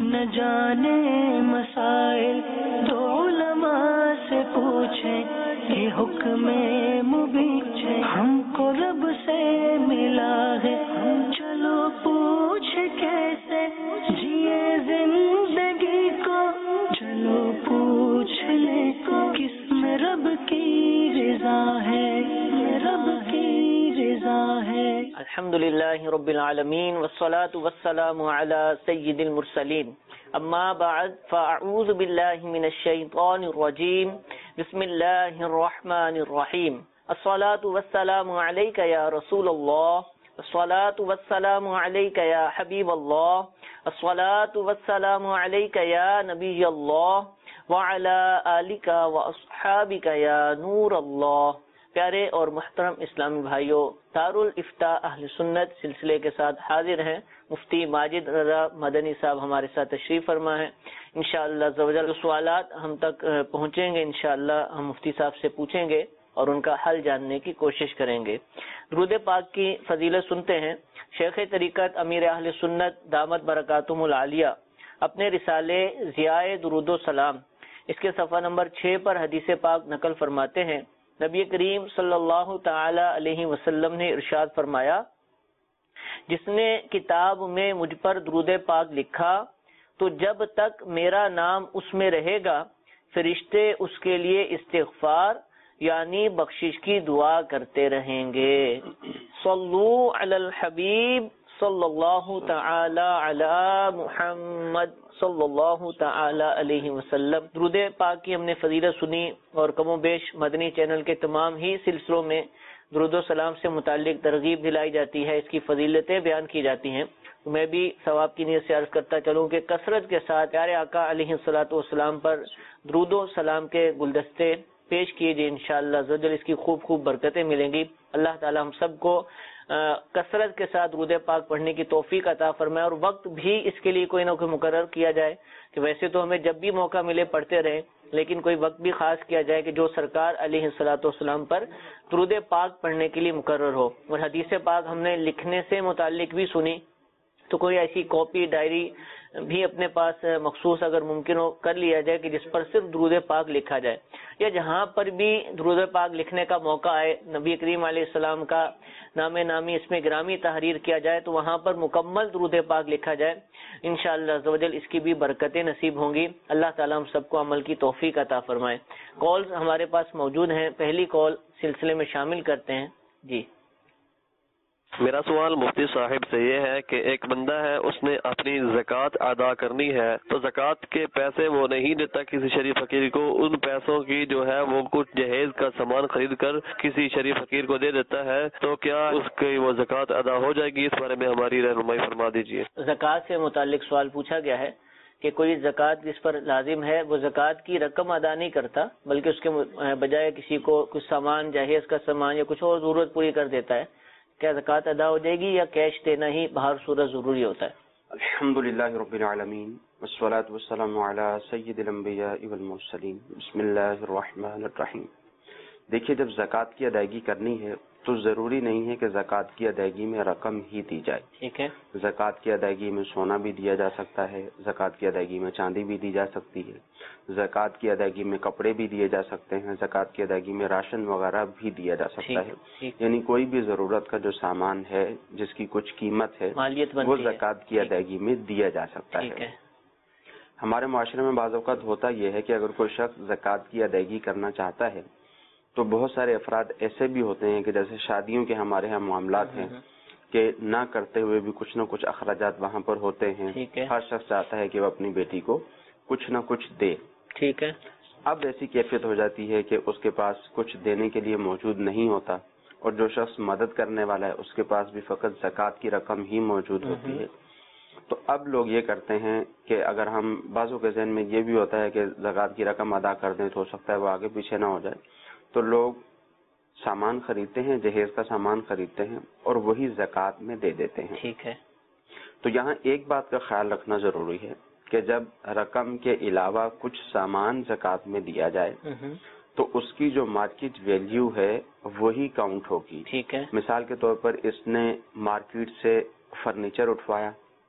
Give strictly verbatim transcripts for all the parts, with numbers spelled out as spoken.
نہ جانے مسائل تو علماء سے پوچھیں، یہ حکم مبین ہم کو رب سے ملا ہے، چلو پوچھ کیسے جیے زندگی کو، چلو پوچھ لے کس میں رب کی رضا ہے، رب کی رضا ہے۔ الحمدللہ رب العالمین والصلاة والسلام علی سید المرسلین، اما بعد فاعوذ باللہ من الشیطان الرجیم، بسم اللہ الرحمن الرحیم۔ الصلاة والسلام علیک یا رسول اللہ، الصلاة والسلام علیک یا حبیب اللہ، الصلاة والسلام علیک یا نبی اللہ وعلی آلک واصحابک یا نور اللہ۔ پیارے اور محترم اسلامی بھائیوں، دارالافتاء اہل سنت سلسلے کے ساتھ حاضر ہیں مفتی ماجد رضا مدنی صاحب ہمارے ساتھ تشریف فرما ہے۔ انشاءاللہ عز و جل سوالات ہم تک پہنچیں گے، انشاءاللہ ہم مفتی صاحب سے پوچھیں گے اور ان کا حل جاننے کی کوشش کریں گے۔ درود پاک کی فضیلت سنتے ہیں۔ شیخ طریقت امیر اہل سنت دامت برکاتہم العالیہ اپنے رسالے ضیاء درود و سلام اس کے صفحہ نمبر چھ پر حدیث پاک نقل فرماتے ہیں، نبی کریم صلی اللہ تعالی علیہ وسلم نے ارشاد فرمایا، جس نے کتاب میں مجھ پر درود پاک لکھا تو جب تک میرا نام اس میں رہے گا فرشتے اس کے لیے استغفار یعنی بخشش کی دعا کرتے رہیں گے۔ صلو علی الحبیب صلی اللہ تعالی علی محمد صلی اللہ تعالی علیہ وسلم۔ درود پاک کی ہم نے فضیلت سنی اور کم و بیش مدنی چینل کے تمام ہی سلسلوں میں درود و سلام سے متعلق ترغیب دلائی جاتی ہے، اس کی فضیلتیں بیان کی جاتی ہیں۔ تو میں بھی ثواب کی نیت سے عرض کرتا چلوں کہ کثرت کے ساتھ پیارے آقا علیہ الصلوۃ والسلام پر درود و سلام کے گلدستے پیش کیجیے، انشاءاللہ عز و جل اس کی خوب خوب برکتیں ملیں گی۔ اللہ تعالی ہم سب کو کثرت کے ساتھ درود پاک پڑھنے کی توفیق عطا فرمائے، اور وقت بھی اس کے لیے کوئی نہ کوئی مقرر کیا جائے کہ ویسے تو ہمیں جب بھی موقع ملے پڑھتے رہیں، لیکن کوئی وقت بھی خاص کیا جائے کہ جو سرکار علیہ الصلوۃ والسلام پر درود پاک پڑھنے کے لیے مقرر ہو۔ اور حدیث پاک ہم نے لکھنے سے متعلق بھی سنی، تو کوئی ایسی کاپی ڈائری بھی اپنے پاس مخصوص اگر ممکن ہو کر لیا جائے کہ جس پر صرف درود پاک لکھا جائے، یا جہاں پر بھی درود پاک لکھنے کا موقع آئے، نبی کریم علیہ السلام کا نام نامی اس میں گرامی تحریر کیا جائے تو وہاں پر مکمل درود پاک لکھا جائے، انشاءاللہ عز و جل اس کی بھی برکتیں نصیب ہوں گی۔ اللہ تعالیٰ ہم سب کو عمل کی توفیق عطا فرمائے۔ کالز ہمارے پاس موجود ہیں، پہلی کال سلسلے میں شامل کرتے ہیں۔ جی، میرا سوال مفتی صاحب سے یہ ہے کہ ایک بندہ ہے، اس نے اپنی زکوٰۃ ادا کرنی ہے تو زکوٰۃ کے پیسے وہ نہیں دیتا کسی شریف فقیر کو، ان پیسوں کی جو ہے وہ کچھ جہیز کا سامان خرید کر کسی شریف فقیر کو دے دیتا ہے، تو کیا اس کی وہ زکوٰۃ ادا ہو جائے گی؟ اس بارے میں ہماری رہنمائی فرما دیجیے۔ زکوٰۃ سے متعلق سوال پوچھا گیا ہے کہ کوئی زکوٰۃ جس پر لازم ہے وہ زکوٰۃ کی رقم ادا نہیں کرتا، بلکہ اس کے بجائے کسی کو کچھ سامان، جہیز کا سامان یا کچھ اور ضرورت پوری کر دیتا ہے، کیا زکوٰۃ ادا ہو جائے گی یا کیش دینا ہی بہر صورت ضروری ہوتا ہے؟ الحمدللہ رب العالمین والصلاة والسلام علی سید الانبیاء والمرسلین، بسم اللہ الرحمن الرحیم۔ دیکھیے، جب زکوٰۃ کی ادائیگی کرنی ہے تو ضروری نہیں ہے کہ زکوٰۃ کی ادائیگی میں رقم ہی دی جائے۔ ٹھیک ہے، زکوٰۃ کی ادائیگی میں سونا بھی دیا جا سکتا ہے، زکوٰۃ کی ادائیگی میں چاندی بھی دی جا سکتی ہے، زکوٰۃ کی ادائیگی میں کپڑے بھی دیے جا سکتے ہیں، زکوٰۃ کی ادائیگی میں راشن وغیرہ بھی دیا جا سکتا ہے، یعنی کوئی بھی ضرورت کا جو سامان ہے جس کی کچھ قیمت ہے وہ زکوٰۃ کی ادائیگی میں دیا جا سکتا ہے۔ ہمارے معاشرے میں بعض اوقات ہوتا یہ ہے کہ اگر کوئی شخص زکوٰۃ کی ادائیگی کرنا چاہتا ہے تو بہت سارے افراد ایسے بھی ہوتے ہیں کہ جیسے شادیوں کے ہمارے ہاں معاملات ہیں کہ نہ کرتے ہوئے بھی کچھ نہ کچھ اخراجات وہاں پر ہوتے ہیں، ہر شخص چاہتا ہے کہ وہ اپنی بیٹی کو کچھ نہ کچھ دے۔ ٹھیک ہے، اب ایسی کیفیت ہو جاتی ہے کہ اس کے پاس کچھ دینے کے لیے موجود نہیں ہوتا، اور جو شخص مدد کرنے والا ہے اس کے پاس بھی فقط زکوٰۃ کی رقم ہی موجود ہوتی ہے۔ تو اب لوگ یہ کرتے ہیں کہ اگر ہم بعضوں کے ذہن میں یہ بھی ہوتا ہے کہ زکوٰۃ کی رقم ادا کر دیں تو ہو سکتا ہے وہ آگے پیچھے نہ ہو جائے، تو لوگ سامان خریدتے ہیں، جہیز کا سامان خریدتے ہیں اور وہی زکوٰۃ میں دے دیتے ہیں۔ ٹھیک ہے، تو یہاں ایک بات کا خیال رکھنا ضروری ہے کہ جب رقم کے علاوہ کچھ سامان زکوٰۃ میں دیا جائے تو اس کی جو مارکیٹ ویلیو ہے وہی کاؤنٹ ہوگی۔ ٹھیک ہے، مثال کے طور پر اس نے مارکیٹ سے فرنیچر اٹھوایا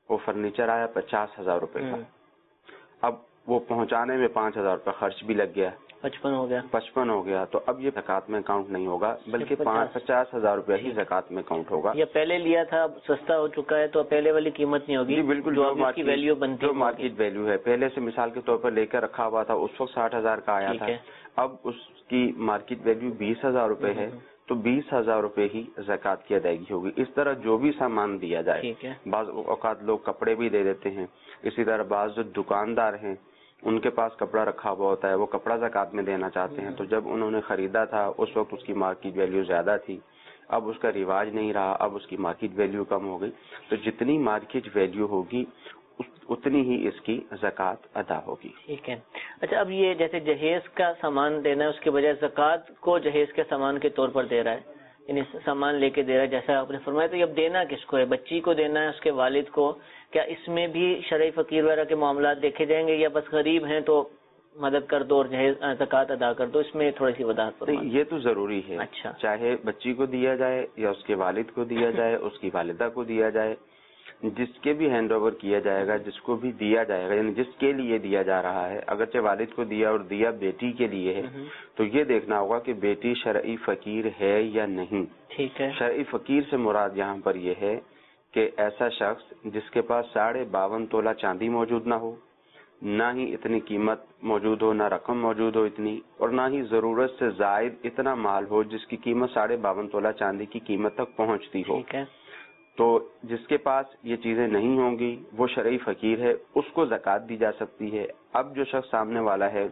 وہ فرنیچر آیا پچاس ہزار روپے کا، اب وہ پہنچانے میں پانچ ہزار روپے خرچ بھی لگ گیا، پچپن ہو گیا پچپن ہو گیا، تو اب یہ زکوٰۃ میں کاؤنٹ نہیں ہوگا بلکہ پانچ پچاس ہزار روپے ہی زکوٰۃ میں کاؤنٹ ہوگا. یا پہلے لیا تھا اب سستا ہو چکا ہے تو پہلے والی قیمت نہیں ہوگی. جی بالکل، جو مارکیٹ ویلیو بنتی جو مارکیٹ ویلیو ہے پہلے سے مثال کے طور پر لے کر رکھا ہوا تھا اس وقت ساٹھ ہزار کا آیا تھا، اب اس کی مارکیٹ ویلیو بیس ہزار روپے ہے تو بیس ہزار روپے ہی زکوٰۃ کی ادائیگی ہوگی. اس طرح جو بھی سامان دیا جائے، بعض اوقات لوگ کپڑے بھی دے دیتے ہیں، اسی طرح بعض جو دکاندار ہیں ان کے پاس کپڑا رکھا ہوا ہوتا ہے، وہ کپڑا زکوٰۃ میں دینا چاہتے ہیں، تو جب انہوں نے خریدا تھا اس وقت اس کی مارکیٹ ویلیو زیادہ تھی، اب اس کا رواج نہیں رہا، اب اس کی مارکیٹ ویلیو کم ہو گئی، تو جتنی مارکیٹ ویلیو ہوگی اتنی ہی اس کی زکوٰۃ ادا ہوگی. ٹھیک ہے. اچھا، اب یہ جیسے جہیز کا سامان دینا ہے اس کے بجائے زکوٰۃ کو جہیز کے سامان کے طور پر دے رہا ہے، یعنی سامان لے کے دے رہا ہے جیسا آپ نے فرمایا، تو یہ اب دینا کس کو ہے؟ بچی کو دینا ہے، اس کے والد کو؟ کیا اس میں بھی شرعی فقیر وغیرہ کے معاملات دیکھے جائیں گے، یا بس غریب ہیں تو مدد کر دو اور جہیز زکوٰۃ ادا کر دو؟ اس میں تھوڑی سی وضاحت فرمائیں. یہ تو ضروری ہے. اچھا، چاہے بچی کو دیا جائے یا اس کے والد کو دیا جائے، اس کی والدہ کو دیا جائے، جس کے بھی ہینڈ اوور کیا جائے گا، جس کو بھی دیا جائے گا، یعنی جس کے لیے دیا جا رہا ہے، اگرچہ والد کو دیا اور دیا بیٹی کے لیے ہے تو یہ دیکھنا ہوگا کہ بیٹی شرعی فقیر ہے یا نہیں. ٹھیک ہے. شرعی فقیر سے مراد یہاں پر یہ ہے کہ ایسا شخص جس کے پاس ساڑھے باون تولہ چاندی موجود نہ ہو، نہ ہی اتنی قیمت موجود ہو، نہ رقم موجود ہو اتنی، اور نہ ہی ضرورت سے زائد اتنا مال ہو جس کی قیمت ساڑھے باون تولہ چاندی کی قیمت تک پہنچتی ہو. ٹھیک ہے. تو جس کے پاس یہ چیزیں نہیں ہوں گی وہ شرعی فقیر ہے، اس کو زکوٰۃ دی جا سکتی ہے. اب جو شخص سامنے والا ہے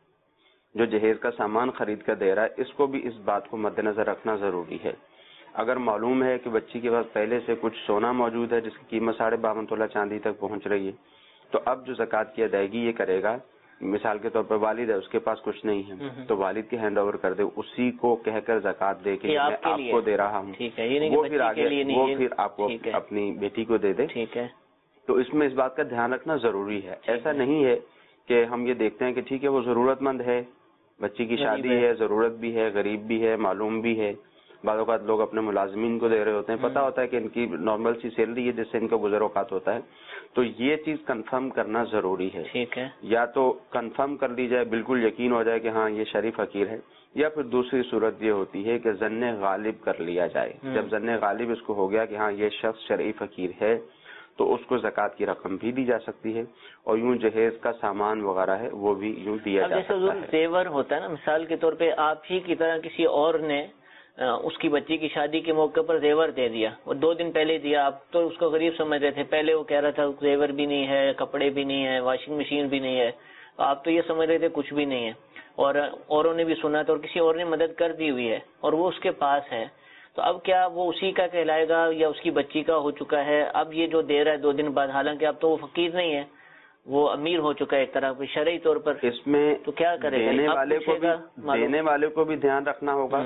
جو جہیز کا سامان خرید کر دے رہا ہے، اس کو بھی اس بات کو مد نظر رکھنا ضروری ہے. اگر معلوم ہے کہ بچی کے پاس پہلے سے کچھ سونا موجود ہے جس کی قیمت ساڑھے باون تولہ چاندی تک پہنچ رہی ہے، تو اب جو زکوٰۃ کی ادائیگی یہ کرے گا، مثال کے طور پر والد ہے، اس کے پاس کچھ نہیں ہے تو والد کے ہینڈ اوور کر دے، اسی کو کہہ کر زکوٰۃ دے کے میں آپ کو دے رہا ہوں، وہ پھر آگے وہ پھر آپ کو اپنی بیٹی کو دے دے. ٹھیک ہے. تو اس میں اس بات کا دھیان رکھنا ضروری ہے. ایسا نہیں ہے کہ ہم یہ دیکھتے ہیں کہ ٹھیک ہے وہ ضرورت مند ہے، بچی کی شادی ہے، ضرورت بھی ہے، غریب بھی ہے، معلوم بھی ہے. بعض اوقات لوگ اپنے ملازمین کو دے رہے ہوتے ہیں، پتہ ہوتا ہے کہ ان کی نارمل سی سیلری ہے جس سے ان کا گزر اوقات ہوتا ہے، تو یہ چیز کنفرم کرنا ضروری ہے. ٹھیک ہے. یا تو کنفرم کر لی جائے، بالکل یقین ہو جائے کہ ہاں یہ شرعی فقیر ہے، یا پھر دوسری صورت یہ ہوتی ہے کہ ظن غالب کر لیا جائے. جب ظن غالب اس کو ہو گیا کہ ہاں یہ شخص شرعی فقیر ہے تو اس کو زکوٰۃ کی رقم بھی دی جا سکتی ہے، اور یوں جہیز کا سامان وغیرہ ہے وہ بھی یوں دیا جا سکتا ہے. زیور ہوتا ہے نا، مثال کے طور پہ آپ ہی کی طرح کسی اور نے اس کی بچی کی شادی کے موقع پر زیور دے دیا، اور دو دن پہلے دیا، آپ تو اس کو غریب سمجھ رہے تھے، پہلے وہ کہہ رہا تھا زیور بھی نہیں ہے، کپڑے بھی نہیں ہے، واشنگ مشین بھی نہیں ہے، آپ تو یہ سمجھ رہے تھے کچھ بھی نہیں ہے، اور اوروں نے بھی سنا تھا اور کسی اور نے مدد کر دی ہوئی ہے اور وہ اس کے پاس ہے، تو اب کیا وہ اسی کا کہلائے گا یا اس کی بچی کا ہو چکا ہے؟ اب یہ جو دے رہا ہے دو دن بعد، حالانکہ اب تو وہ فقیر نہیں ہے، وہ امیر ہو چکا ہے ایک طرح شرعی طور پر، اس میں تو کیا کرے گا؟ دینے والے کو بھی دینے والے کو بھی دھیان رکھنا ہوگا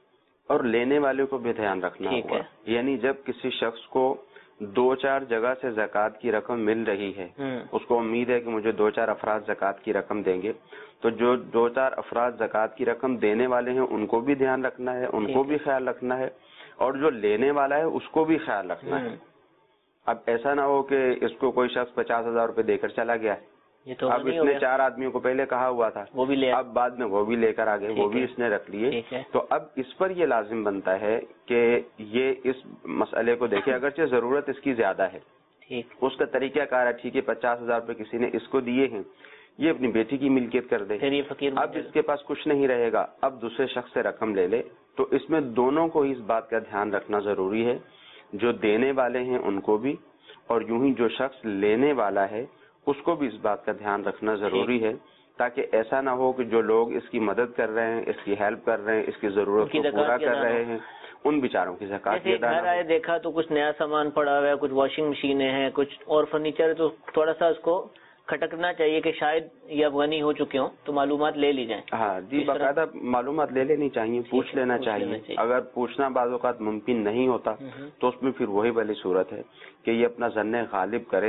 اور لینے والے کو بھی دھیان رکھنا ہوگا. یعنی جب کسی شخص کو دو چار جگہ سے زکوٰۃ کی رقم مل رہی ہے، اس کو امید ہے کہ مجھے دو چار افراد زکوٰۃ کی رقم دیں گے، تو جو دو چار افراد زکوٰۃ کی رقم دینے والے ہیں ان کو بھی دھیان رکھنا ہے، ان کو بھی خیال رکھنا ہے، اور جو لینے والا ہے اس کو بھی خیال رکھنا ہے. اب ایسا نہ ہو کہ اس کو کوئی شخص پچاس ہزار روپے دے کر چلا گیا، اب اس نے چار آدمیوں کو پہلے کہا ہوا تھا، وہ بھی لے اب بعد میں وہ بھی لے کر آ گئے، وہ بھی اس نے رکھ لیے. تو اب اس پر یہ لازم بنتا ہے کہ یہ اس مسئلے کو دیکھے، اگرچہ ضرورت اس کی زیادہ ہے، اس کا طریقہ کار ہے، ٹھیک ہے پچاس ہزار روپے کسی نے اس کو دیے ہیں، یہ اپنی بیٹی کی ملکیت کر دے، اب اس کے پاس کچھ نہیں رہے گا، اب دوسرے شخص سے رقم لے لے. تو اس میں دونوں کو اس بات کا دھیان رکھنا ضروری ہے، جو دینے والے ہیں ان کو بھی، اور یوں ہی جو شخص لینے والا ہے اس کو بھی اس بات کا دھیان رکھنا ضروری ہے، تاکہ ایسا نہ ہو کہ جو لوگ اس کی مدد کر رہے ہیں، اس کی ہیلپ کر رہے ہیں، اس کی ضرورت کو پورا کر رہے ہیں، ان بیچاروں کی زکوٰۃ ادا نہ ہو. دیکھا تو کچھ نیا سامان پڑا ہوا ہے، کچھ واشنگ مشینیں ہیں، کچھ اور فرنیچر ہے، تو تھوڑا سا اس کو کھٹکنا چاہیے کہ شاید یہ غنی ہو چکے ہوں، تو معلومات لے لی جائیں. ہاں جی، باقاعدہ معلومات لے لینی چاہیے، پوچھ لینا چاہیے. اگر پوچھنا بعض اوقات ممکن نہیں ہوتا تو اس میں پھر وہی والی صورت ہے کہ یہ اپنا ظن غالب کرے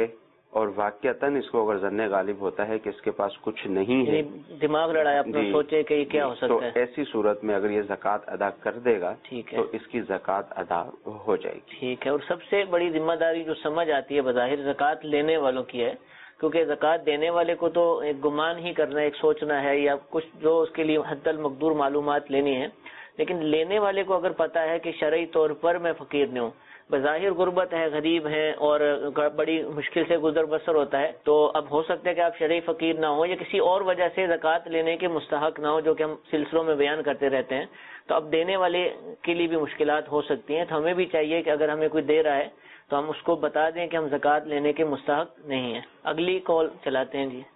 اور واقعتاً اس کو اگر ظن غالب ہوتا ہے کہ اس کے پاس کچھ نہیں ہے, دماغ لڑایا اپنا, سوچے کہ یہ کیا ہو سکتا ہے, تو ایسی صورت میں اگر یہ زکوٰۃ ادا کر دے گا ٹھیک ہے تو اس کی زکوٰۃ ادا ہو جائے گی. ٹھیک ہے. اور سب سے بڑی ذمہ داری جو سمجھ آتی ہے بظاہر زکوٰۃ لینے والوں کی ہے, کیونکہ زکوٰۃ دینے والے کو تو ایک گمان ہی کرنا ہے, ایک سوچنا ہے یا کچھ جو اس کے لیے حد المقدور معلومات لینی ہے, لیکن لینے والے کو اگر پتا ہے کہ شرعی طور پر میں فقیر نہیں ہوں, بظاہر غربت ہے, غریب ہیں اور بڑی مشکل سے گزر بسر ہوتا ہے, تو اب ہو سکتا ہے کہ آپ شرعی فقیر نہ ہو یا کسی اور وجہ سے زکوٰۃ لینے کے مستحق نہ ہو, جو کہ ہم سلسلوں میں بیان کرتے رہتے ہیں, تو اب دینے والے کے لیے بھی مشکلات ہو سکتی ہیں. تو ہمیں بھی چاہیے کہ اگر ہمیں کوئی دے رہا ہے تو ہم اس کو بتا دیں کہ ہم زکوٰۃ لینے کے مستحق نہیں ہیں. اگلی کال چلاتے ہیں. جی,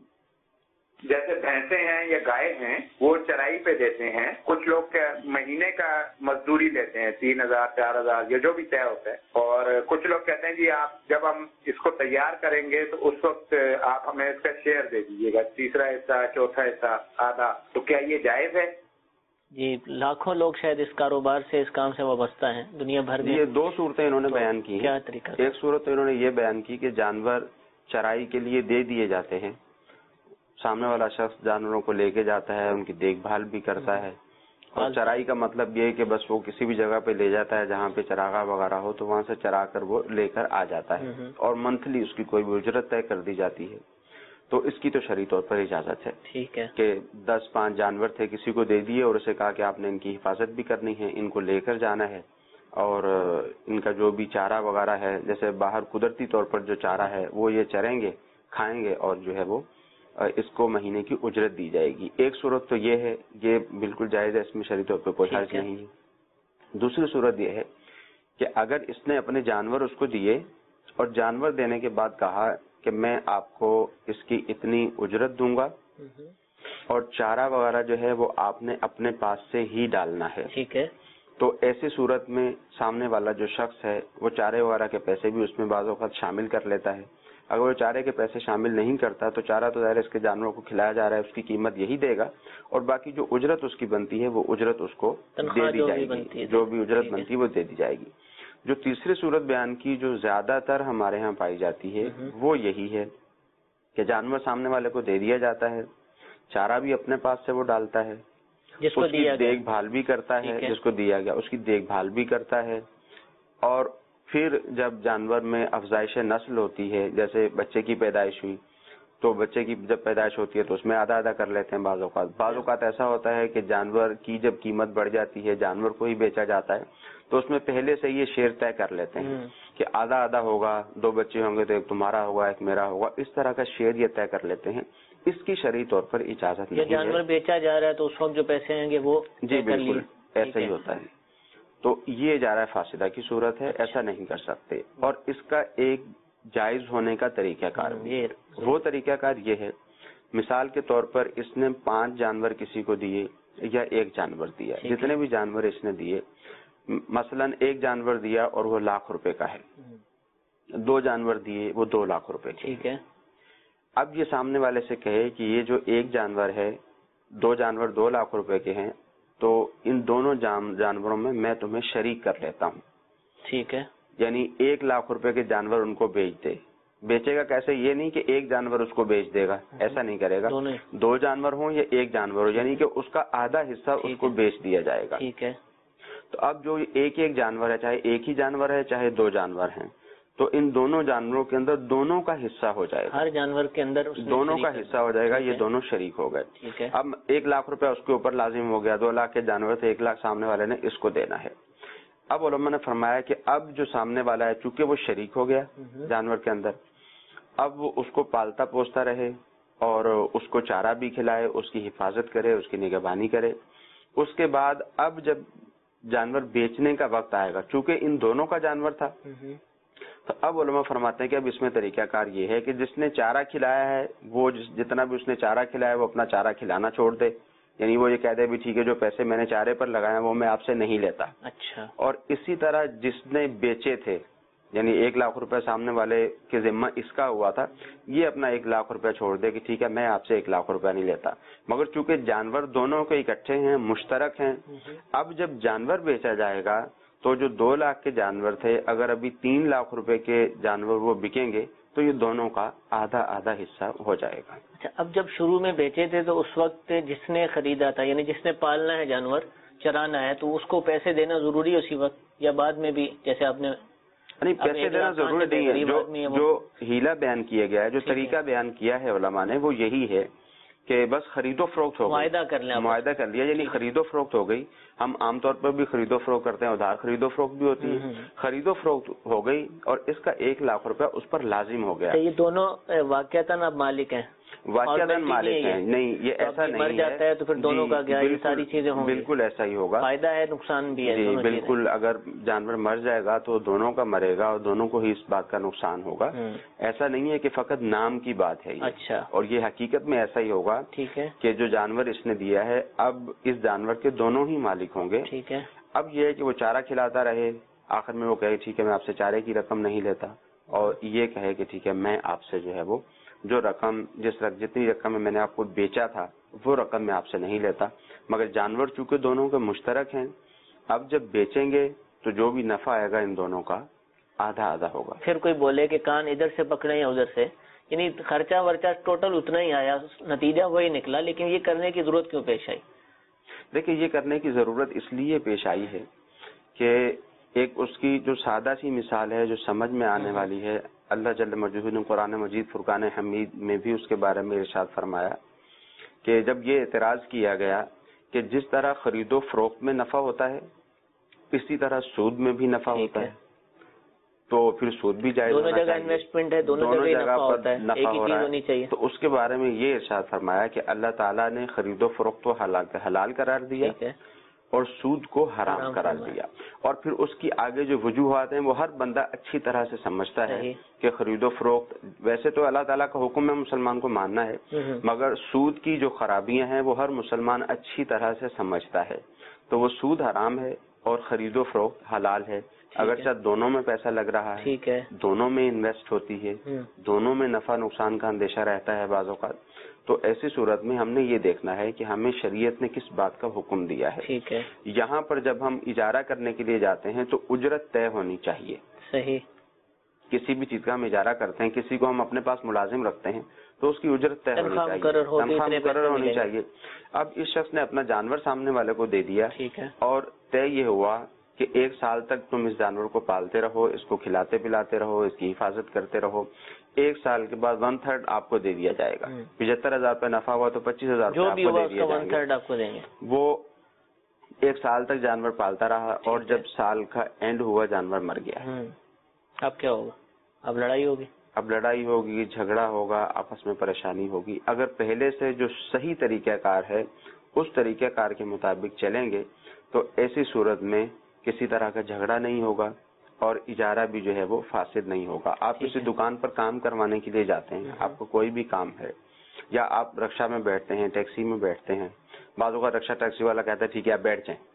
جیسے بھینسیں ہیں یا گائے ہیں وہ چرائی پہ دیتے ہیں, کچھ لوگ مہینے کا مزدوری لیتے ہیں, تین ہزار چار ہزار یہ جو بھی طے ہوتا ہے, اور کچھ لوگ کہتے ہیں جی آپ جب ہم اس کو تیار کریں گے تو اس وقت آپ ہمیں اس کا شیئر دے دیجیے گا, تیسرا حصہ, چوتھا حصہ, آدھا, تو کیا یہ جائز ہے؟ جی, لاکھوں لوگ شاید اس کاروبار سے, اس کام سے وابستہ ہیں دنیا بھر میں. یہ دو صورتیں انہوں نے بیان کی. کیا طریقہ؟ ایک صورت انہوں نے یہ بیان کی کہ جانور چرائی کے لیے دے دیے جاتے ہیں, سامنے والا شخص جانوروں کو لے کے جاتا ہے, ان کی دیکھ بھال بھی کرتا ہے, اور چرائی کا مطلب یہ ہے کہ بس وہ کسی بھی جگہ پہ لے جاتا ہے جہاں پہ چراغاہ وغیرہ ہو تو وہاں سے چرا کر وہ لے کر آ جاتا ہے, اور منتھلی اس کی کوئی بھی اجرت طے کر دی جاتی ہے. تو اس کی تو شرعی طور پر اجازت ہے. ٹھیک ہے کہ دس پانچ جانور تھے, کسی کو دے دیے اور اسے کہا کہ آپ نے ان کی حفاظت بھی کرنی ہے, ان کو لے کر جانا ہے, اور ان کا جو بھی چارہ وغیرہ ہے, جیسے باہر قدرتی طور پر جو چارہ ہے وہ یہ چریں گے, کھائیں گے, اور جو ہے وہ اس کو مہینے کی اجرت دی جائے گی. ایک صورت تو یہ ہے, یہ بالکل جائز ہے, اس میں شرعی طور پہ کوئی حرج نہیں ہے. دوسری صورت یہ ہے کہ اگر اس نے اپنے جانور اس کو دیے اور جانور دینے کے بعد کہا کہ میں آپ کو اس کی اتنی اجرت دوں گا اور چارہ وغیرہ جو ہے وہ آپ نے اپنے پاس سے ہی ڈالنا ہے, ٹھیک ہے, تو ایسی صورت میں سامنے والا جو شخص ہے وہ چارے وغیرہ کے پیسے بھی اس میں بعض اوقات شامل کر لیتا ہے. اگر وہ چارے کے پیسے شامل نہیں کرتا تو چارہ تو ظاہر اس کے جانوروں کو کھلایا جا رہا ہے, اس کی قیمت یہی دے گا, اور باقی جو اجرت اس کی بنتی ہے وہ اجرت اس کو دے دی جائے گی, جو بھی اجرت بنتی ہے وہ دے دی جائے گی. جو تیسری صورت بیان کی جو زیادہ تر ہمارے ہاں پائی جاتی ہے وہ یہی ہے کہ جانور سامنے والے کو دے دیا جاتا ہے, چارہ بھی اپنے پاس سے وہ ڈالتا ہے, جس کو اس کی دیکھ بھال بھی کرتا ہے, جس کو دیا گیا اس کی دیکھ بھال بھی کرتا ہے, اور پھر جب جانور میں افزائش نسل ہوتی ہے, جیسے بچے کی پیدائش ہوئی تو بچے کی جب پیدائش ہوتی ہے تو اس میں آدھا آدھا کر لیتے ہیں. بعض اوقات بعض اوقات ایسا ہوتا ہے کہ جانور کی جب قیمت بڑھ جاتی ہے, جانور کو ہی بیچا جاتا ہے, تو اس میں پہلے سے یہ شیئر طے کر لیتے ہیں کہ آدھا آدھا ہوگا, دو بچے ہوں گے تو ایک تمہارا ہوگا ایک میرا ہوگا, اس طرح کا شیئر یہ طے کر لیتے ہیں. اس کی شرعی طور پر اجازت نہیں ہے. جانور بیچا جا رہا ہے تو اس وقت جو پیسے آئیں گے وہ, جی بالکل ایسا ہی ہوتا ہے. تو یہ جا رہا ہے فاسدہ کی صورت ہے, ایسا نہیں کر سکتے. اور اس کا ایک جائز ہونے کا طریقہ کار بھی, وہ طریقہ کار یہ ہے, مثال کے طور پر اس نے پانچ جانور کسی کو دیے یا ایک جانور دیا, جتنے بھی جانور اس نے دیے, مثلا ایک جانور دیا اور وہ لاکھ روپے کا ہے, دو جانور دیے وہ دو لاکھ روپے کے, ٹھیک ہے. اب یہ سامنے والے سے کہے کہ یہ جو ایک جانور ہے, دو جانور دو لاکھ روپے کے ہیں, تو ان دونوں جانوروں میں میں تمہیں شریک کر لیتا ہوں, ٹھیک ہے. یعنی ایک لاکھ روپے کے جانور ان کو بیچ دے. بیچے گا کیسے, یہ نہیں کہ ایک جانور اس کو بیچ دے گا, ایسا نہیں کرے گا, دو جانور ہوں یا ایک جانور ہو, یعنی کہ اس کا آدھا حصہ اس کو بیچ دیا جائے گا, ٹھیک ہے. تو اب جو ایک ایک جانور ہے, چاہے ایک ہی جانور ہے چاہے دو جانور ہیں, تو ان دونوں جانوروں کے اندر دونوں کا حصہ ہو جائے گا, ہر جانور کے اندر دونوں کا حصہ ہو جائے گا, یہ دونوں شریک ہو گئے. اب ایک لاکھ روپے اس کے اوپر لازم ہو گیا, دو لاکھ کے جانور تھے, ایک لاکھ سامنے والے نے اس کو دینا ہے. اب علماء نے فرمایا کہ اب جو سامنے والا ہے چونکہ وہ شریک ہو گیا جانور کے اندر, اب وہ اس کو پالتا پوستا رہے اور اس کو چارہ بھی کھلائے, اس کی حفاظت کرے, اس کی نگہبانی کرے. اس کے بعد اب جب جانور بیچنے کا وقت آئے گا, چونکہ ان دونوں کا جانور تھا, تو اب علماء فرماتے ہیں کہ اب اس میں طریقہ کار یہ ہے کہ جس نے چارہ کھلایا ہے وہ جتنا بھی اس نے چارہ کھلایا وہ اپنا چارہ کھلانا چھوڑ دے, یعنی وہ یہ کہہ دے بھی ٹھیک ہے جو پیسے میں نے چارے پر لگائے وہ میں آپ سے نہیں لیتا. اچھا. اور اسی طرح جس نے بیچے تھے, یعنی ایک لاکھ روپے سامنے والے کے ذمہ اس کا ہوا تھا, یہ اپنا ایک لاکھ روپے چھوڑ دے کہ ٹھیک ہے میں آپ سے ایک لاکھ روپے نہیں لیتا. مگر چونکہ جانور دونوں کے اکٹھے ہیں, مشترک ہیں, اب جب جانور بیچا جائے گا تو جو دو لاکھ کے جانور تھے اگر ابھی تین لاکھ روپے کے جانور وہ بکیں گے تو یہ دونوں کا آدھا آدھا حصہ ہو جائے گا. اچھا، اب جب شروع میں بیچے تھے تو اس وقت جس نے خریدا تھا، یعنی جس نے پالنا ہے جانور، چرانا ہے، تو اس کو پیسے دینا ضروری ہے اسی وقت یا بعد میں بھی؟ جیسے آپ نے نہیں، پیسے دینا ضروری نہیں ہے. جو جو ہیلا بیان کیا گیا ہے، جو طریقہ بیان کیا ہے علماء نے، وہ یہی ہے کہ بس خرید و فروخت ہو گئی، معاہدہ کر لیں، معاہدہ کر لیا، یعنی خرید و فروخت ہو گئی. ہم عام طور پر بھی خرید و فروخت کرتے ہیں، ادھار خرید و فروخت بھی ہوتی ہے. خرید و فروخت ہو گئی اور اس کا ایک لاکھ روپے اس پر لازم ہو گیا. یہ دونوں واقعتاً اب مالک ہیں، واقعتاً مالک ہیں. نہیں، یہ ایسا نہیں مر جاتا ہے تو پھر دونوں کا کیا؟ یہ ساری چیزیں ہوں گی. بالکل ایسا ہی ہوگا، فائدہ ہے نقصان بھی ہے. جی بالکل. اگر جانور مر جائے گا تو دونوں کا مرے گا اور دونوں کو ہی اس بات کا نقصان ہوگا. ایسا نہیں ہے کہ فقط نام کی بات ہے. اچھا. اور یہ حقیقت میں ایسا ہی ہوگا. ٹھیک ہے. کہ جو جانور اس نے دیا ہے اب اس جانور کے دونوں ہی مالک ہوں گے. ٹھیک ہے. اب یہ ہے کہ وہ چارہ کھلاتا رہے، آخر میں وہ کہے ٹھیک ہے میں آپ سے چارے کی رقم نہیں لیتا، اور یہ کہے کہ ٹھیک ہے میں آپ سے جو ہے وہ جو رقم جس رقم جتنی رقم میں نے آپ کو بیچا تھا وہ رقم میں آپ سے نہیں لیتا. مگر جانور چونکہ دونوں کے مشترک ہیں، اب جب بیچیں گے تو جو بھی نفع آئے گا ان دونوں کا آدھا آدھا ہوگا. پھر کوئی بولے کہ کان ادھر سے پکڑے یا ادھر سے، یعنی خرچہ ورچہ ٹوٹل اتنا ہی آیا، نتیجہ وہی نکلا، لیکن یہ کرنے کی ضرورت کیوں پیش آئی؟ دیکھیں، یہ کرنے کی ضرورت اس لیے پیش آئی ہے کہ ایک اس کی جو سادہ سی مثال ہے جو سمجھ میں آنے والی ہے. اللہ جل مجدہ نے قرآن مجید فرقان حمید میں بھی اس کے بارے میں ارشاد فرمایا کہ جب یہ اعتراض کیا گیا کہ جس طرح خرید و فروخت میں نفع ہوتا ہے اسی طرح سود میں بھی نفع ہوتا ہے، تو پھر سود بھی جائز ہونا چاہیے. دونوں جگہ انویسٹمنٹ ہے، دونوں جگہ پر نفع ہو رہا ہے. تو اس کے بارے میں یہ ارشاد فرمایا کہ اللہ تعالیٰ نے خرید و فروخت کو حلال قرار دیا اور سود کو حرام قرار دیا. اور پھر اس کی آگے جو وجوہات ہیں وہ ہر بندہ اچھی طرح سے سمجھتا ہے کہ خرید و فروخت ویسے تو اللہ تعالیٰ کا حکم ہے مسلمان کو ماننا ہے، مگر سود کی جو خرابیاں ہیں وہ ہر مسلمان اچھی طرح سے سمجھتا ہے. تو وہ سود حرام ہے اور خرید و فروخت حلال ہے. اگرچہ دونوں میں پیسہ لگ رہا ہے، دونوں میں انویسٹ ہوتی ہے، دونوں میں نفع نقصان کا اندیشہ رہتا ہے بعض اوقات، تو ایسی صورت میں ہم نے یہ دیکھنا ہے کہ ہمیں شریعت نے کس بات کا حکم دیا ہے. ٹھیک ہے. یہاں پر جب ہم اجارہ کرنے کے لیے جاتے ہیں تو اجرت طے ہونی چاہیے. صحیح. کسی بھی چیز کا ہم اجارہ کرتے ہیں، کسی کو ہم اپنے پاس ملازم رکھتے ہیں تو اس کی اجرت طے ہونی چاہیے، تنخواہ مقرر ہونی چاہیے. اب اس شخص نے اپنا جانور سامنے والے کو دے دیا اور طے یہ ہوا کہ ایک سال تک تم اس جانور کو پالتے رہو، اس کو کھلاتے پلاتے رہو، اس کی حفاظت کرتے رہو. ایک سال کے بعد ون تھرڈ آپ کو دے دیا جائے گا. پچہتر ہزار روپے نفع ہوا تو پچیس ہزار جو بھی ہوگا اس کا ون تھرڈ آپ کو دیں گے. وہ ایک سال تک جانور پالتا رہا اور جب سال کا اینڈ ہوا جانور مر گیا. اب کیا ہوگا؟ اب لڑائی ہوگی. اب لڑائی ہوگی، جھگڑا ہوگا، آپس میں پریشانی ہوگی. اگر پہلے سے جو صحیح طریقہ کار ہے اس طریقہ کار کے مطابق چلیں گے تو ایسی صورت میں کسی طرح کا جھگڑا نہیں ہوگا اور اجارہ بھی جو ہے وہ فاسد نہیں ہوگا. آپ کسی دکان پر کام کروانے کے لیے جاتے ہیں، آپ کو کوئی بھی کام ہے، یا آپ رکشا میں بیٹھتے ہیں، ٹیکسی میں بیٹھتے ہیں، بعضوں کا رکشا ٹیکسی والا کہتا ہے ٹھیک ہے آپ بیٹھ جائیں،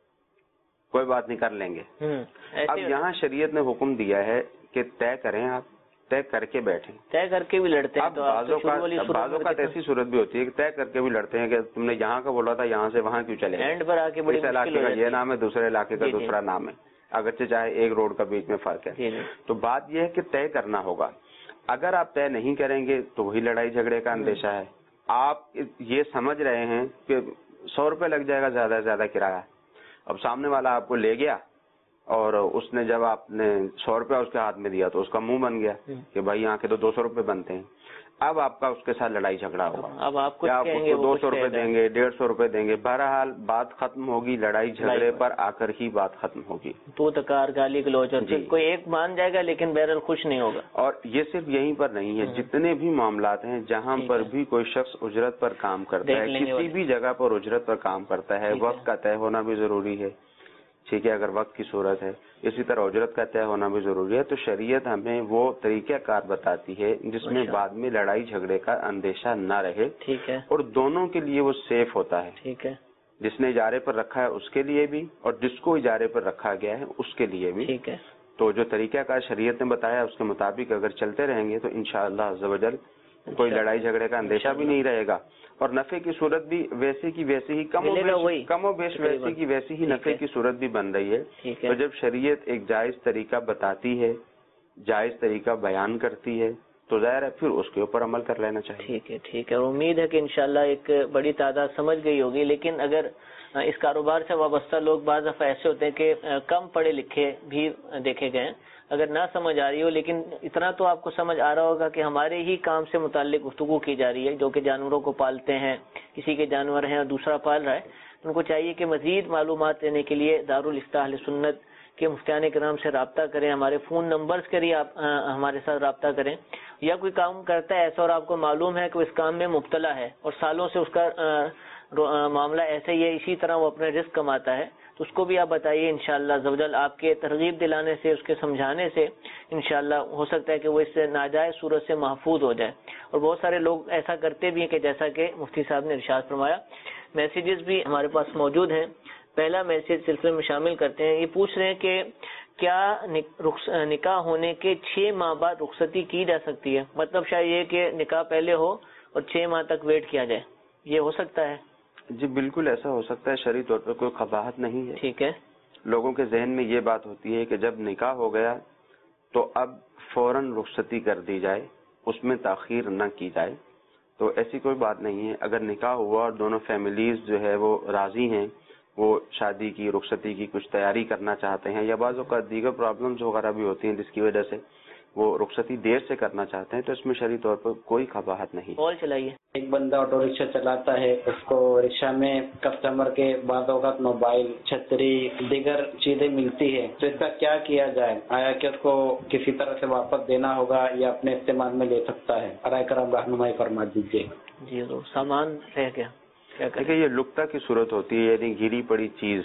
کوئی بات نہیں کر لیں گے. اب یہاں شریعت نے حکم دیا ہے کہ طے کریں، آپ طے کر کے بیٹھیں. طے کر کے بھی لڑتے ہیں. بعضوں کا ایسی صورت بھی ہوتی ہے کہ طے کر کے بھی لڑتے ہیں کہ تم نے یہاں کا بولا تھا یہاں سے وہاں کیوں چلے. اینڈ پر آ کے بڑی علاقے کا یہ نام ہے، دوسرے علاقے کا دوسرا نام ہے، اگرچہ چاہے ایک روڈ کا بیچ میں فرق ہے. تو بات یہ ہے کہ طے کرنا ہوگا. اگر آپ طے نہیں کریں گے تو وہی لڑائی جھگڑے کا اندیشہ ہے. آپ یہ سمجھ رہے ہیں کہ سو روپے لگ جائے گا زیادہ سے زیادہ کرایہ، اب سامنے والا آپ کو لے گیا اور اس نے جب آپ نے سو روپیہ اس کے ہاتھ میں دیا تو اس کا منہ بن گیا کہ بھائی یہاں کے تو دو سو روپے بنتے ہیں. اب آپ کا اس کے ساتھ لڑائی جھگڑا ہوگا. اب آپ کو دو سو روپے دیں گے، ڈیڑھ سو روپے دیں گے، بہرحال بات ختم ہوگی، لڑائی جھگڑے پر آ کر ہی بات ختم ہوگی. تو تکار گالی گلوچ، کوئی ایک مان جائے گا لیکن بہرحال خوش نہیں ہوگا. اور یہ صرف یہیں پر نہیں ہے، جتنے بھی معاملات ہیں جہاں پر بھی کوئی شخص اجرت پر کام کرتا ہے، کسی بھی جگہ پر اجرت پر کام کرتا ہے، وقت کا طے ہونا بھی ضروری ہے. ٹھیک ہے، اگر وقت کی صورت ہے، اسی طرح اجرت کا طے ہونا بھی ضروری ہے. تو شریعت ہمیں وہ طریقہ کار بتاتی ہے جس میں بعد میں لڑائی جھگڑے کا اندیشہ نہ رہے. ٹھیک ہے. اور دونوں کے لیے وہ سیف ہوتا ہے. ٹھیک ہے. جس نے اجارے پر رکھا ہے اس کے لیے بھی اور جس کو اجارے پر رکھا گیا ہے اس کے لیے بھی. ٹھیک ہے. تو جو طریقہ کار شریعت نے بتایا اس کے مطابق اگر چلتے رہیں گے تو انشاءاللہ عز و جل کوئی لڑائی جھگڑے کا اندیشہ بھی نہیں رہے گا اور نفع کی صورت بھی ویسے کی ویسی ہی کم و بیش کم و بیش ویسی کی ویسی ہی نفع کی صورت بھی بن رہی ہے. تو جب شریعت ایک جائز طریقہ بتاتی ہے، جائز طریقہ بیان کرتی ہے تو ظاہر ہے پھر اس کے اوپر عمل کر لینا چاہیے. ٹھیک ہے ٹھیک ہے امید ہے کہ انشاءاللہ ایک بڑی تعداد سمجھ گئی ہوگی. لیکن اگر اس کاروبار سے وابستہ لوگ بعض دفعہ ایسے ہوتے ہیں کہ کم پڑھے لکھے بھی دیکھے گئے ہیں, اگر نہ سمجھ آ رہی ہو لیکن اتنا تو آپ کو سمجھ آ رہا ہوگا کہ ہمارے ہی کام سے متعلق گفتگو کی جا رہی ہے, جو کہ جانوروں کو پالتے ہیں, کسی کے جانور ہیں اور دوسرا پال رہا ہے, ان کو چاہیے کہ مزید معلومات دینے کے لیے دارالافتاء اہل سنت کے مفتیان کرام سے رابطہ کریں. ہمارے فون نمبرز کے لیے آپ ہمارے ساتھ رابطہ کریں. یا کوئی کام کرتا ہے ایسا اور آپ کو معلوم ہے کہ وہ اس کام میں مبتلا ہے اور سالوں سے اس کا معاملہ ایسے ہی ہے, اسی طرح وہ اپنے رزق کماتا ہے, تو اس کو بھی آپ بتائیے. انشاءاللہ زوجل آپ کے ترغیب دلانے سے, اس کے سمجھانے سے انشاءاللہ ہو سکتا ہے کہ وہ اس سے ناجائز صورت سے محفوظ ہو جائے. اور بہت سارے لوگ ایسا کرتے بھی ہیں کہ جیسا کہ مفتی صاحب نے ارشاد فرمایا. میسیجز بھی ہمارے پاس موجود ہیں. پہلا میسیج سلسلے میں شامل کرتے ہیں. یہ پوچھ رہے ہیں کہ کیا نکاح ہونے کے چھ ماہ بعد رخصتی کی جا سکتی ہے؟ مطلب شاید یہ کہ نکاح پہلے ہو اور چھ ماہ تک ویٹ کیا جائے, یہ ہو سکتا ہے؟ جی بالکل ایسا ہو سکتا ہے, شرعی طور پر کوئی قباحت نہیں ہے. ٹھیک ہے. لوگوں کے ذہن میں یہ بات ہوتی ہے کہ جب نکاح ہو گیا تو اب فوراً رخصتی کر دی جائے, اس میں تاخیر نہ کی جائے. تو ایسی کوئی بات نہیں ہے. اگر نکاح ہوا اور دونوں فیملیز جو ہے وہ راضی ہیں, وہ شادی کی رخصتی کی کچھ تیاری کرنا چاہتے ہیں, یا بعض اوقات دیگر پرابلمز وغیرہ بھی ہوتی ہیں جس کی وجہ سے وہ رخصتی دیر سے کرنا چاہتے ہیں, تو اس میں شرعی طور پر کوئی قباحت نہیں. اور چلائیے. ایک بندہ آٹو رکشہ چلاتا ہے, اس کو رکشہ میں کسٹمر کے بعض اوقات موبائل, چھتری, دیگر چیزیں ملتی ہے, تو اس کا کیا کیا جائے؟ آیا کہ اس کو کسی طرح سے واپس دینا ہوگا یا اپنے استعمال میں لے سکتا ہے؟ برائے کرم رہنمائی فرما دیجیے. جی سامان رہ گیا دیکھیں یہ لقطہ کی صورت ہوتی ہے, یعنی گری پڑی چیز.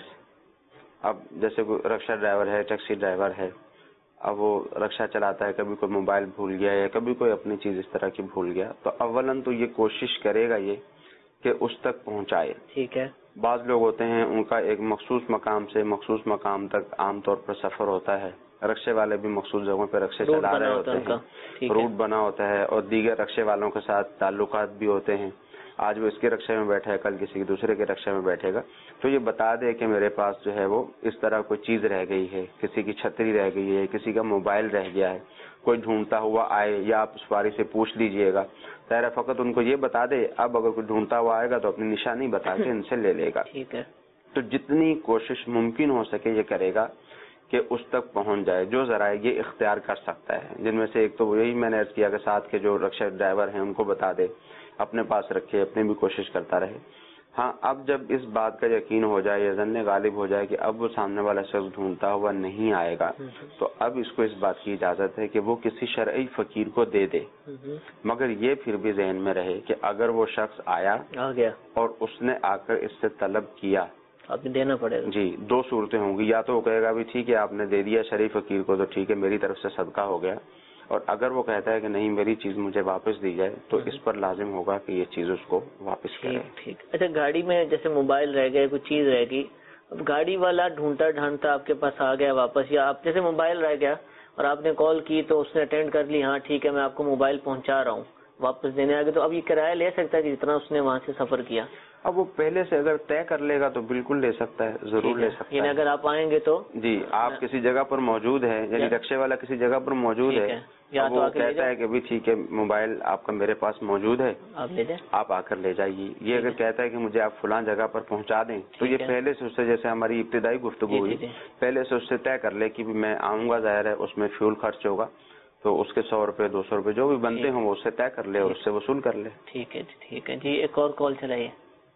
اب جیسے کوئی رکشہ ڈرائیور ہے, ٹیکسی ڈرائیور ہے, اب وہ رکشہ چلاتا ہے, کبھی کوئی موبائل بھول گیا یا کبھی کوئی اپنی چیز اس طرح کی بھول گیا, تو اولاً تو یہ کوشش کرے گا یہ کہ اس تک پہنچائے. ٹھیک ہے. بعض لوگ ہوتے ہیں ان کا ایک مخصوص مقام سے مخصوص مقام تک عام طور پر سفر ہوتا ہے, رکشے والے بھی مخصوص جگہوں پہ رکشے چلا رہے ہوتے ہیں, روٹ بنا ہوتا ہے, اور دیگر رکشے والوں کے ساتھ تعلقات بھی ہوتے ہیں. آج وہ اس کے رکشے میں بیٹھے ہے, کل کسی دوسرے کے رکشے میں بیٹھے گا, تو یہ بتا دے کہ میرے پاس جو ہے وہ اس طرح کوئی چیز رہ گئی ہے, کسی کی چھتری رہ گئی ہے, کسی کا موبائل رہ گیا ہے, کوئی ڈھونڈتا ہوا آئے, یا آپ سواری سے پوچھ لیجئے گا. ظاہر فقط ان کو یہ بتا دے, اب اگر کوئی ڈھونڈتا ہوا آئے گا تو اپنی نشانی بتا کے ان سے لے لے گا. ٹھیک ہے. تو جتنی کوشش ممکن ہو سکے یہ کرے گا کہ اس تک پہنچ جائے. جو ذرائع یہ اختیار کر سکتا ہے, جن میں سے ایک تو یہی میں نے عرض کیا کہ ساتھ کے جو رکشہ ڈرائیور ہیں ان کو بتا دے, اپنے پاس رکھے, اپنی بھی کوشش کرتا رہے. ہاں اب جب اس بات کا یقین ہو جائے یا ظن غالب ہو جائے کہ اب وہ سامنے والا شخص ڈھونڈتا ہوا نہیں آئے گا, تو اب اس کو اس بات کی اجازت ہے کہ وہ کسی شرعی فقیر کو دے دے. مگر یہ پھر بھی ذہن میں رہے کہ اگر وہ شخص آیا آ گیا اور اس نے آ کر اس سے طلب کیا, آپ نے دینا پڑے گا. جی دو صورتیں ہوں گی, یا تو وہ کہے گا بھی ٹھیک ہے آپ نے دے دیا شرعی فقیر کو تو ٹھیک ہے میری طرف سے صدقہ ہو گیا, اور اگر وہ کہتا ہے کہ نہیں میری چیز مجھے واپس دی جائے تو اس پر لازم ہوگا کہ یہ چیز اس کو واپس کرے. ٹھیک. اچھا گاڑی میں جیسے موبائل رہ گئے, کوئی چیز رہ گئی, اب گاڑی والا ڈھونڈتا ڈھانڈتا آپ کے پاس آ گیا واپس, یا آپ جیسے موبائل رہ گیا اور آپ نے کال کی تو اس نے اٹینڈ کر لی, ہاں ٹھیک ہے میں آپ کو موبائل پہنچا رہا ہوں, واپس دینے آ گئے, تو اب یہ کرایہ لے سکتا ہے کہ جتنا اس نے وہاں سے سفر کیا؟ اب وہ پہلے سے اگر طے کر لے گا تو بالکل لے سکتا ہے, ضرور لے سکتا ہے. یعنی اگر آپ آئیں گے تو جی آپ کسی جگہ پر موجود ہے, یعنی رکشے والا کسی جگہ پر موجود ہے, وہ کہتا ہے کہ بھی ٹھیک ہے موبائل آپ کا میرے پاس موجود ہے, آپ لے جائیں, آپ آ کر لے جائیے. یہ اگر کہتا ہے کہ مجھے آپ فلاں جگہ پر پہنچا دیں, تو یہ پہلے سے اس سے, جیسے ہماری ابتدائی گفتگو ہوئی, پہلے سے اس سے طے کر لے کہ میں آؤں گا, ظاہر ہے اس میں فیول خرچ ہوگا, تو اس کے سو روپے دو سو روپے جو بھی بنتے ہوں وہ اس سے طے کر لے اور اس سے وصول کر لے. ٹھیک ہے ٹھیک ہے. جی ایک اور کال چلائیے.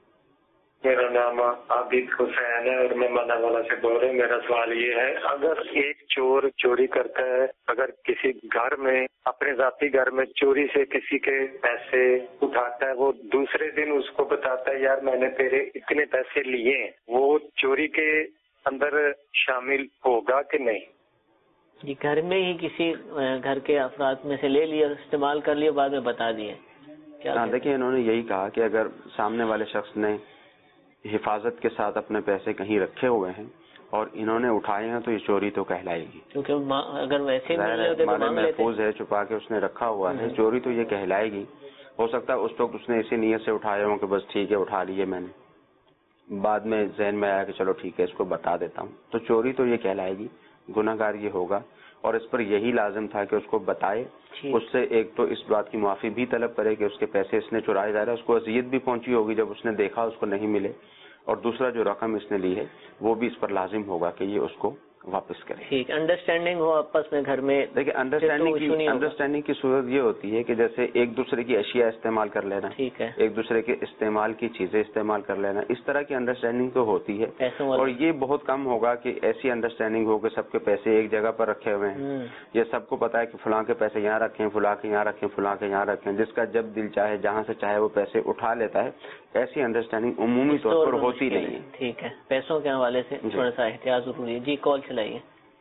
میرا نام عابد حسین ہے اور میں مانا والا سے بول رہا ہوں. میرا سوال یہ ہے, اگر ایک چور چوری کرتا ہے, اگر کسی گھر میں اپنے ذاتی گھر میں چوری سے کسی کے پیسے اٹھاتا ہے, وہ دوسرے دن اس کو بتاتا ہے یار میں نے تیرے اتنے پیسے لیے ہیں, وہ چوری کے اندر شامل ہوگا کہ نہیں؟ جی گھر میں ہی کسی گھر کے افراد میں سے لے لیا, استعمال کر لیا, بعد میں بتا دیے. ہاں دیکھیں انہوں نے یہی کہا کہ اگر سامنے والے شخص نے حفاظت کے ساتھ اپنے پیسے کہیں رکھے ہوئے ہیں اور انہوں نے اٹھائے ہیں تو یہ چوری تو کہلائے گی, کیونکہ اگر ویسے مال محفوظ ہے, چھپا کے اس نے رکھا ہوا ہے, چوری تو یہ کہلائے گی. ہو سکتا ہے اس وقت اس نے اسی نیت سے اٹھائے ہوں کہ بس ٹھیک ہے اٹھا لیے میں نے, بعد میں ذہن میں آیا کہ چلو ٹھیک ہے اس کو بتا دیتا ہوں, تو چوری تو یہ کہلائے گی. गुनाहगार ये होगा اور اس پر یہی لازم تھا کہ اس کو بتائے, اس سے ایک تو اس بات کی معافی بھی طلب کرے کہ اس کے پیسے اس نے چرائے جا رہے ہیں, اس کو اذیت بھی پہنچی ہوگی جب اس نے دیکھا اس کو نہیں ملے, اور دوسرا جو رقم اس نے لی ہے وہ بھی اس پر لازم ہوگا کہ یہ اس کو واپس کرے. ٹھیک, انڈرسٹینڈنگ ہو آپس میں گھر میں. دیکھیں انڈرسٹینڈنگ کی انڈرسٹینڈنگ کی صورت یہ ہوتی ہے کہ جیسے ایک دوسرے کی اشیاء استعمال کر لینا, ٹھیک ہے, ایک دوسرے کے استعمال کی چیزیں استعمال کر لینا, اس طرح کی انڈرسٹینڈنگ تو ہوتی ہے. اور یہ بہت کم ہوگا کہ ایسی انڈرسٹینڈنگ ہو کہ سب کے پیسے ایک جگہ پر رکھے ہوئے ہیں, یہ سب کو پتا ہے کہ فلاں کے پیسے یہاں رکھیں, فلاں کے یہاں رکھیں, فلاں کے یہاں رکھیں, جس کا جب دل چاہے جہاں سے چاہے وہ پیسے اٹھا لیتا ہے. ایسی انڈرسٹینڈنگ عمومی طور پر ہوتی نہیں ہے. ٹھیک ہے, پیسوں کے حوالے سے تھوڑا سا احتیاط ضروری ہے. جی کال چلائیے.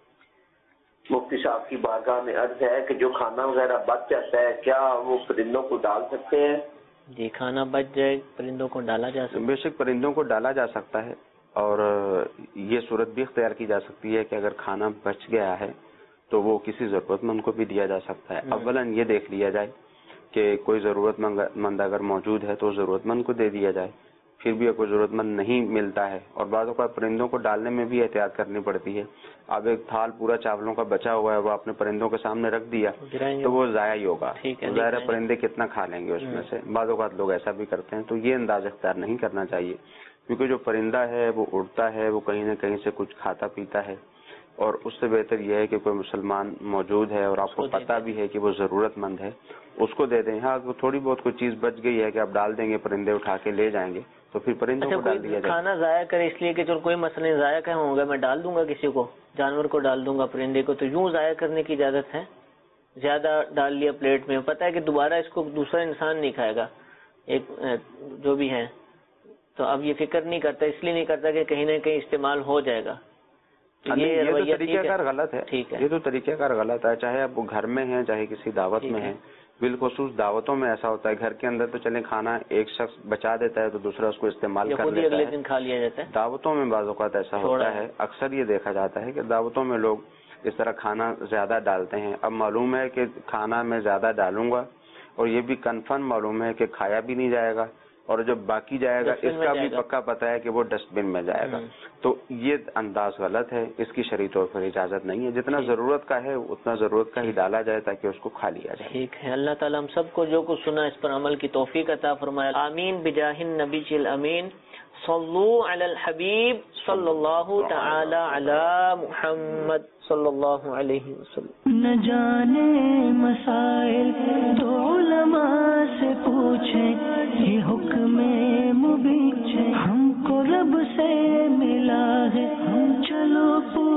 مفتی صاحب کی بارگاہ میں عرض ہے کہ جو کھانا وغیرہ بچ جاتا ہے کیا وہ پرندوں کو ڈال سکتے ہیں؟ جی, کھانا بچ جائے پرندوں کو ڈالا جا سکتا ہے. بے شک پرندوں کو ڈالا جا سکتا ہے, اور یہ صورت بھی اختیار کی جا سکتی ہے کہ اگر کھانا بچ گیا ہے تو وہ کسی ضرورت مند کو بھی دیا جا سکتا ہے. اولاً یہ دیکھ لیا جائے کہ کوئی ضرورت مند اگر موجود ہے تو ضرورت مند کو دے دیا جائے. پھر بھی کوئی ضرورت مند نہیں ملتا ہے, اور بعض اوقات پرندوں کو ڈالنے میں بھی احتیاط کرنی پڑتی ہے. اب ایک تھال پورا چاولوں کا بچا ہوا ہے, وہ آپ نے پرندوں کے سامنے رکھ دیا تو وہ ضائع ہی ہوگا. ظاہر ہے پرندے کتنا کھا لیں گے اس میں سے. بعض اوقات لوگ ایسا بھی کرتے ہیں, تو یہ انداز اختیار نہیں کرنا چاہیے, کیونکہ جو پرندہ ہے وہ اڑتا ہے, وہ کہیں نہ کہیں سے کچھ کھاتا پیتا ہے, اور اس سے بہتر یہ ہے کہ کوئی مسلمان موجود ہے اور آپ کو پتہ بھی ہے کہ وہ ضرورت مند ہے, اس کو دے دیں. ہاں تھوڑی بہت کوئی چیز بچ گئی ہے کہ آپ ڈال دیں گے, پرندے اٹھا کے لے جائیں گے, تو پھر پرندوں کو ڈال دیا جائے. کھانا ضائع کرے اس لیے کہ چلو کوئی مسئلہ نہیں, ضائع کہیں ہوگا میں ڈال دوں گا کسی کو, جانور کو ڈال دوں گا, پرندے کو, تو یوں ضائع کرنے کی اجازت ہے؟ زیادہ ڈال لیا پلیٹ میں, پتہ ہے کہ دوبارہ اس کو دوسرا انسان نہیں کھائے گا, ایک جو بھی ہے, تو اب یہ فکر نہیں کرتا, اس لیے نہیں کرتا کہ کہیں نہ کہیں استعمال ہو جائے گا. یہ تو طریقہ کار غلط ہے. یہ تو طریقہ کار غلط ہے, چاہے آپ گھر میں ہیں چاہے کسی دعوت میں ہیں. بالخصوص دعوتوں میں ایسا ہوتا ہے, گھر کے اندر تو چلیں کھانا ایک شخص بچا دیتا ہے تو دوسرا اس کو استعمال کر لیتا ہے, اگلے دن کھا لیا جاتا ہے. دعوتوں میں بعض اوقات ایسا ہوتا ہے, اکثر یہ دیکھا جاتا ہے کہ دعوتوں میں لوگ اس طرح کھانا زیادہ ڈالتے ہیں. اب معلوم ہے کہ کھانا میں زیادہ ڈالوں گا, اور یہ بھی کنفرم معلوم ہے کہ کھایا بھی نہیں جائے گا, اور جب باقی جائے گا اس کا بھی پکا پتہ ہے کہ وہ ڈسٹ بن میں جائے گا. تو یہ انداز غلط ہے, اس کی شرعی طور پر اجازت نہیں ہے. جتنا ضرورت کا ہے اتنا ضرورت کا ہی ڈالا جائے تاکہ اس کو کھا لیا جائے. ٹھیک ہے, اللہ تعالیٰ ہم سب کو جو کچھ سنا اس پر عمل کی توفیق عطا فرمائے. آمین بجاہ النبی الامین. صلو علی الحبیب صلی اللہ تعالی علی محمد صلی اللہ علیہ وسلم. نہ جانے مسائل تو علماء سے پوچھیں, یہ حکم مبین ہم کو رب سے ملا ہے, ہم چلو